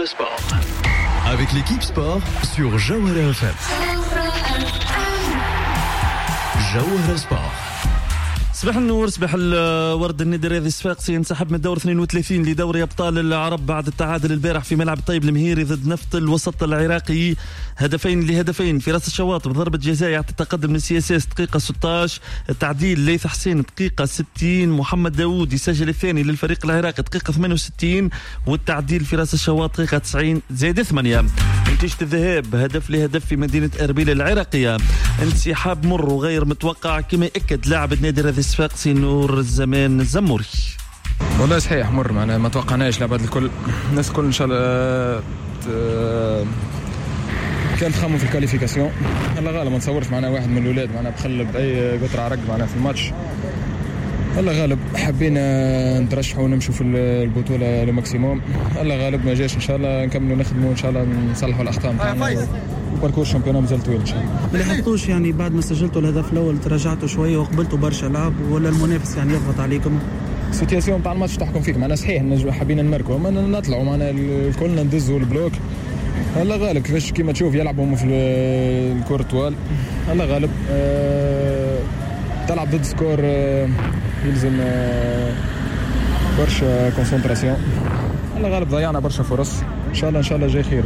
Sport. Avec l'équipe sport sur Jawahara FM. Jawahara Sport. صباح النور، صباح الورد. النادي الرياضي الصفاقسي ينسحب من الدور 32 لدوري أبطال العرب بعد التعادل البارح في ملعب الطيب المهيري ضد نفط الوسط العراقي 2-2 في راس الشواط بضربة جزاء يعطي التقدم للسياساس دقيقة 16. التعديل ليث حسين دقيقة 60. محمد داوود يسجل الثاني للفريق العراقي دقيقة 68. والتعديل في راس الشواط دقيقة 90+8. نتيجة الذهاب هدف لهدف في مدينة أربيل العراقية. انسحاب مر وغير متوقع كما يأكد لاعب النادي الرياضي الصفاقسي نور الزمان الزموري. والله صحيح مر معنا، ما توقعناش لعبات الكل. الناس الكل ان شاء الله كانت تخمم في الكاليفيكاسيون. الله غالب ما نصورش معنا واحد من الاولاد معنا بخلب اي قطره عرق معنا في الماتش. الله غالب حبينا نترشحوا ونمشوا في البطوله لماكسيموم. الله غالب ما جاش، ان شاء الله نكملوا نخدموا ان شاء الله نصلحوا الاخطاء نتاعنا. باركور الشامبيون مازال طويل ان شاء الله. ما لاحظتوش يعني بعد ما سجلتوا الهدف الاول تراجعتوا شويه وقبلتوا برشا لعب، ولا المنافس يعني يضغط عليكم؟ السيتياسيون نتاع الماتش تحكم فيك معنا. صحيح حبينا نمركوا ما نطلعوا معنا الكلنا ندزوا البلوك. الله غالب كيفاش كيما تشوف يلعبوا في الكره طوال. الله غالب تلعب ضد سكور يلزم برشا كونسنتراسيون. الله غالب ضيعنا برشا فرص. ان شاء الله جاي خير.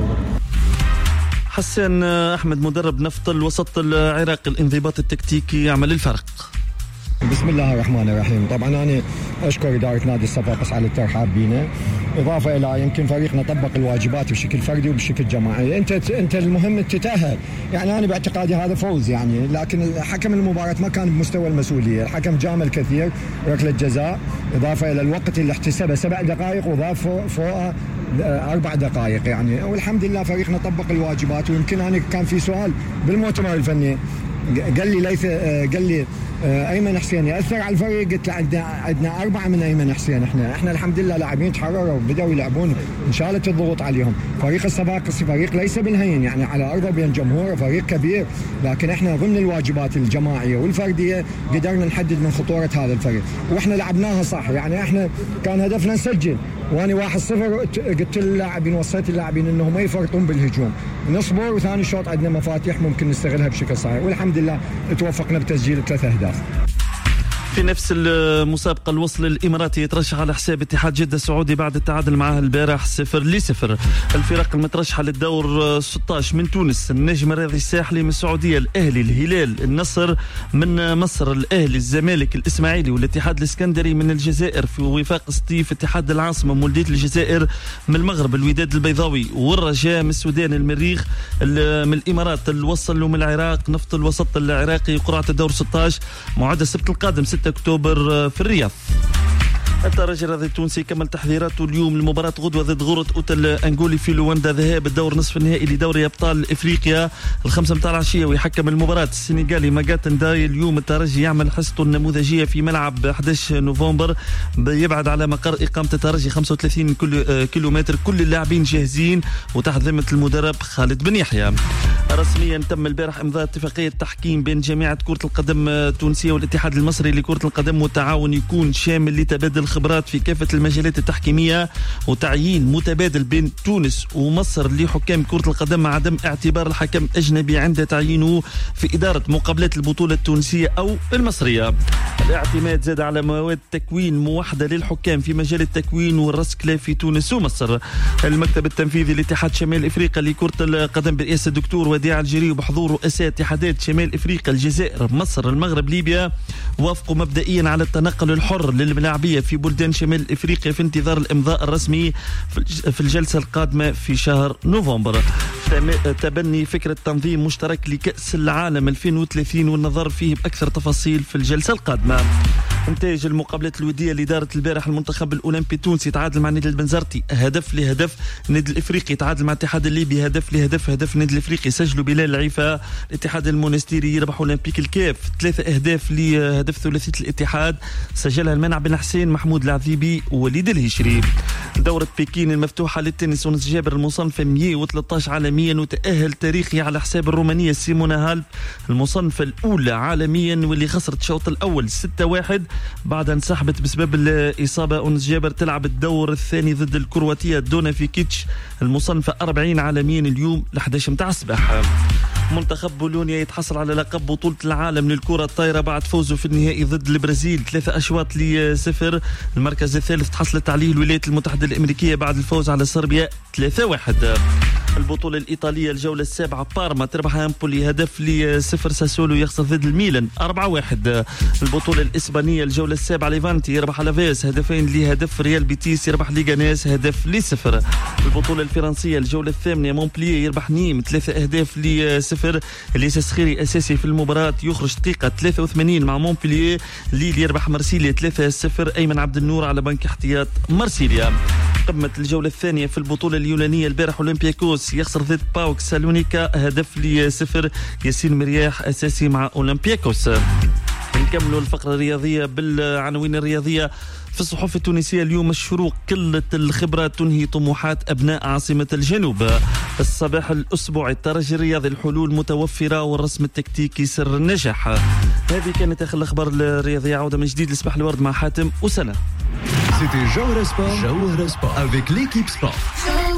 حسن أحمد مدرب نفط الوسط العراقي، الانضباط التكتيكي يعمل الفرق. بسم الله الرحمن الرحيم. طبعا أنا أشكر إدارة نادي الصفاقس على الترحاب بينا، إضافة إلى يمكن فريقنا طبق الواجبات بشكل فردي وبشكل جماعي. أنت المهم تتأهل، يعني أنا باعتقادي هذا فوز يعني، لكن حكم المباراة ما كان بمستوى المسؤولية. الحكم جامل كثير، ركلة جزاء، إضافة إلى الوقت اللي احتسبه 7 دقائق وضاف فوق 4 دقائق يعني. والحمد لله فريقنا طبق الواجبات. ويمكن أنا كان في سؤال بالمؤتمر الفني قال لي أيمن حسين يأثر على الفريق. قلت عندنا 4 من أيمن حسين. احنا الحمد لله لاعبين تحرروا وبدأوا يلعبون، إن شاء الله الضغوط عليهم. فريق الصفاقسي فريق ليس بالهين يعني، على أرضه بين جمهوره فريق كبير، لكن احنا ضمن الواجبات الجماعية والفردية قدرنا نحدد من خطورة هذا الفريق، واحنا لعبناها صح يعني. احنا كان هدفنا نسجل، وانا 1-0 قلت للاعبين وصيت اللاعبين انهم ما يفرطون بالهجوم، نصبر وثاني شوط عندنا مفاتيح ممكن نستغلها بشكل صحيح، والحمد لله توفقنا بتسجيل 3 أهداف. في نفس المسابقة الوصل الإماراتي يترشح على حساب اتحاد جدة السعودي بعد التعادل معه البارح 0-0. الفرق المترشحة للدور 16 من تونس النجم الرياضي الساحلي، من السعودية الأهلي، الهلال، النصر، من مصر الأهلي، الزمالك، الإسماعيلي والاتحاد الإسكندري، من الجزائر في وفاق سطيف اتحاد العاصمة مولودية الجزائر، من المغرب الوداد البيضاوي والرجاء، من السودان المريخ، من الإمارات الوصل، ومن العراق نفط الوسط العراقي. قرعة الدور 16 موعد السبت القادم 6 أكتوبر في الرياض. الترجي الرياضي التونسي كمل تحضيراته اليوم لمباراة غدوة ضد غورة أوتل أنغولي في لواندا، ذهاب الدور نصف النهائي لدوري أبطال إفريقيا 5 متاع العشية. ويحكم المباراة السنغالي ماغاتن داي. اليوم الترجي يعمل حصته النموذجية في ملعب 11 نوفمبر، يبعد على مقر إقامة الترجي 35 كيلومتر. كل اللاعبين جاهزين وتحت ذمة المدرب خالد بن يحيى. رسميا تم البارح إمضاء اتفاقية تحكيم بين جامعة كرة القدم التونسية والاتحاد المصري لكرة القدم، والتعاون يكون شامل لتبادل خبرات في كافة المجالات التحكيمية، وتعيين متبادل بين تونس ومصر لحكام كرة القدم، مع عدم اعتبار الحكم أجنبي عند تعيينه في إدارة مقابلات البطولة التونسية أو المصرية. الاعتماد زاد على مواد تكوين موحدة للحكام في مجال التكوين والرسكلة في تونس ومصر. المكتب التنفيذي لاتحاد شمال إفريقيا لكرة القدم برئاسة الدكتور وديع الجري وبحضور رؤساء اتحادات شمال إفريقيا، الجزائر، مصر، المغرب، ليبيا، وافقوا مبدئيا على التنقل الحر للملاعبية في بلدان شمال إفريقيا في انتظار الإمضاء الرسمي في الجلسة القادمة في شهر نوفمبر. تبني فكرة تنظيم مشترك لكأس العالم 2030 والنظر فيه بأكثر تفاصيل في الجلسة القادمة. انتاج المقابلات الودية اللي دارت البارح، المنتخب الأولمبي التونسي تعادل مع النادي البنزرتي 1-1. النادي الإفريقي تعادل مع الاتحاد الليبي 1-1. هدف النادي الإفريقي سجلوا بلال العيفة. الاتحاد المونستيري يربح أولمبيك الكاف 3 أهداف لهدف ثلاثية الاتحاد سجلها المنع بن حسين، محمود العذيبي، ووليد الهشري. دورة بكين المفتوحة للتنس، ونس جابر المصنفة 113 عالميا وتأهل تاريخي على حساب الرومانية سيمونا هالب المصنفة الأولى عالميا، واللي خسرت الشوط الأول 6-1 بعد انسحبت بسبب الإصابة. أونس جابر تلعب الدور الثاني ضد الكرواتية دونا فيكيتش المصنفة 40 عالميا اليوم ل11 متاع الصباح. منتخب بولونيا يتحصل على لقب بطولة العالم للكرة الطايرة بعد فوزه في النهائي ضد البرازيل 3-0. المركز الثالث تحصلت عليه الولايات المتحدة الأمريكية بعد الفوز على صربيا 3-1. البطولة الإيطالية الجولة السابعة بارما تربح امبولي 1-0. ساسولو يخسر ضد الميلان 4-1. البطولة الإسبانية الجولة السابعة ليفانتي يربح لافيس 2-1. ريال بيتيس يربح ليغانيس 1-0. البطولة الفرنسية الجولة الثامنة مونبلييه يربح نيم 3-0. الياس السخيري أساسي في المباراة يخرج دقيقة 83 مع مونبلييه. ليل يربح مرسيليا 3-0. أيمن عبد النور على بنك احتياط مرسيليا. قمة الجولة الثانية في البطولة اليونانية البارح أولمبياكوس يخسر ضد باوك سالونيكا 1-0. ياسين مرياح أساسي مع أولمبياكوس. نكملوا الفقرة الرياضية بالعناوين الرياضية في الصحف التونسية اليوم. الشروق قلة الخبرة تنهي طموحات أبناء عاصمة الجنوب. الصباح الأسبوعي الترجي الرياضي الحلول متوفرة والرسم التكتيكي سر النجاح. هذه كانت آخر الأخبار الرياضية. عودة من جديد لصباح الورد مع حاتم وسلام. C'était Jawara Sport avec l'équipe sport.